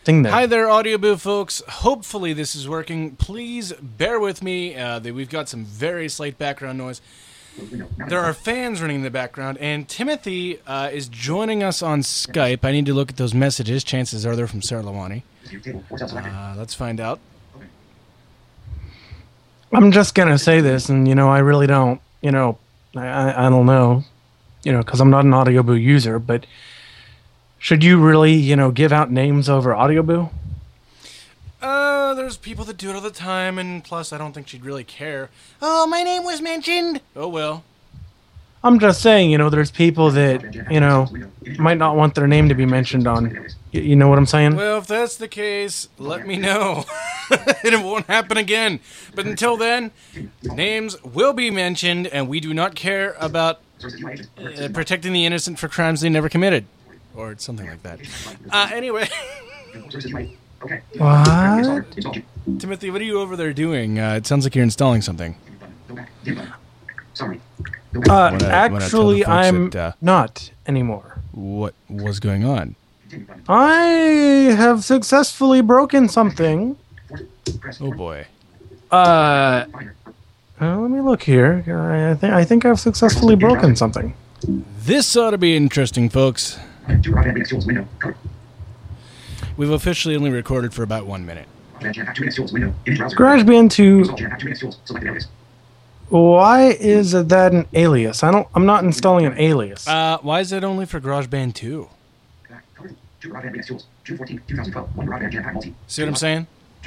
thing there. Hi there, Audio Boo folks. Hopefully this is working. Please bear with me. We've got some very slight background noise. There are fans running in the background, and Timothy is joining us on Skype. I need to look at those messages. Chances are they're from Sarah Lawani. Let's find out. I'm just going to say this, and, I really don't, I don't know, because I'm not an Audioboo user, but should you really, give out names over Audioboo? There's people that do it all the time, and plus I don't think she'd really care. Oh, my name was mentioned! Oh, well. I'm just saying, there's people that, might not want their name to be mentioned on, you know what I'm saying? Well, if that's the case, let me know. It won't happen again. But until then, names will be mentioned, and we do not care about protecting the innocent for crimes they never committed. Or something like that. Anyway. What? Timothy, what are you over there doing? It sounds like you're installing something. Actually, I'm not anymore. What was going on? I have successfully broken something. Oh boy. Let me look here. I think I've successfully broken something. This ought to be interesting, folks. We've officially only recorded for about 1 minute. GarageBand 2. Why is that an alias? I'm not installing an alias. Why is it only for GarageBand 2? See what I'm saying?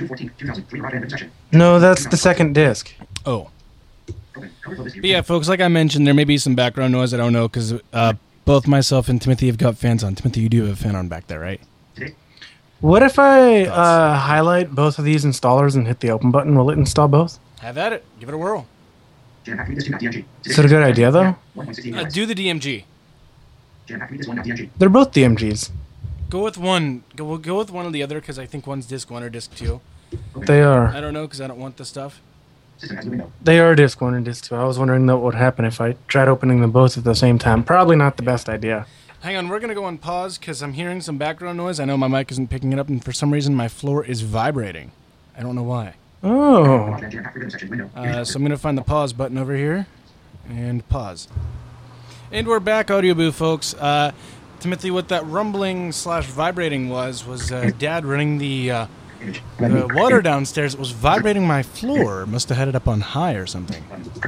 No, that's the second disc. Oh. But yeah, folks, like I mentioned, there may be some background noise. I don't know, because both myself and Timothy have got fans on. Timothy, you do have a fan on back there, right? What if I highlight both of these installers and hit the open button? Will it install both? Have at it. Give it a whirl. Is that a good idea, though? Do the DMG. They're both DMGs. Go with one. Go with one or the other, because I think one's disc 1 or disc 2. They are. I don't know, because I don't want the stuff. They are disc 1 and disc 2. I was wondering what would happen if I tried opening them both at the same time. Probably not the best idea. Hang on, we're going to go on pause, because I'm hearing some background noise. I know my mic isn't picking it up, and for some reason my floor is vibrating. I don't know why. Oh. So I'm going to find the pause button over here, and pause. And we're back, Audio Boo, folks. Timothy, what that rumbling / vibrating was Dad running the water downstairs. It was vibrating my floor. Must have had it up on high or something.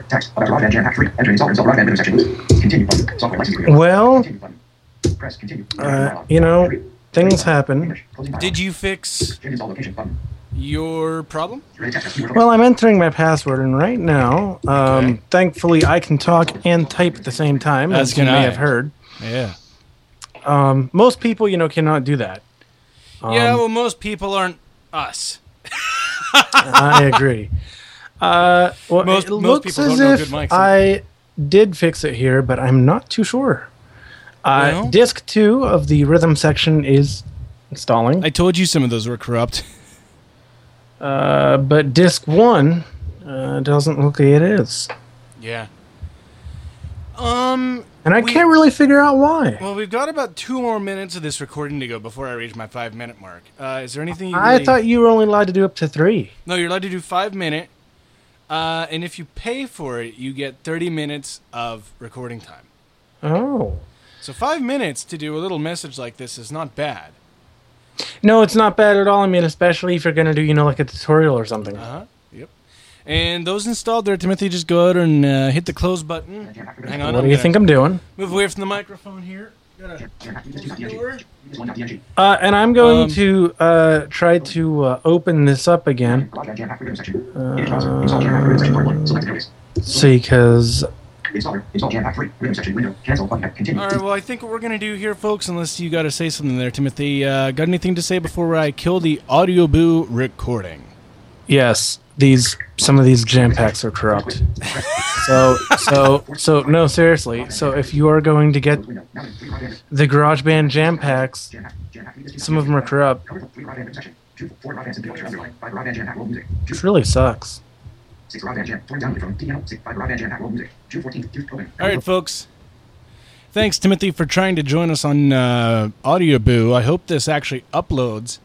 Well, things happen. Did you fix your problem? Well, I'm entering my password, and right now, thankfully, I can talk and type at the same time, as you may have heard. Yeah. Most people, cannot do that. Yeah, well, most people aren't us. I agree. Most it looks people as don't know if good mics. I did fix it here, but I'm not too sure. Well? Disc 2 of the rhythm section is installing. I told you some of those were corrupt. But disc 1 doesn't look like it is. Yeah. And I can't really figure out why. Well, we've got about 2 more minutes of this recording to go before I reach my 5-minute mark. Is there anything you I thought you were only allowed to do up to 3. No, you're allowed to do 5 minute. And if you pay for it, you get 30 minutes of recording time. Oh. So 5 minutes to do a little message like this is not bad. No, it's not bad at all. I mean, especially if you're going to do, like a tutorial or something. Uh-huh. Yep. And those installed there, Timothy, just go out and hit the close button. Hang on. What do you think I'm doing? Move away from the microphone here. And I'm going to try to open this up again. See, because... Alright, well, I think what we're going to do here, folks, unless you got to say something there, Timothy, got anything to say before I kill the Audio Boo recording? Yes, some of these jam packs are corrupt. So no, seriously. So if you are going to get the GarageBand jam packs, some of them are corrupt. It really sucks. Alright, folks. Thanks, Timothy, for trying to join us on Audio Boo. I hope this actually uploads.